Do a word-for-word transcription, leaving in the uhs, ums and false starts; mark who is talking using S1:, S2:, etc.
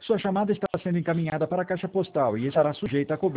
S1: Sua chamada está sendo encaminhada para a caixa postal e estará sujeita a cobrança.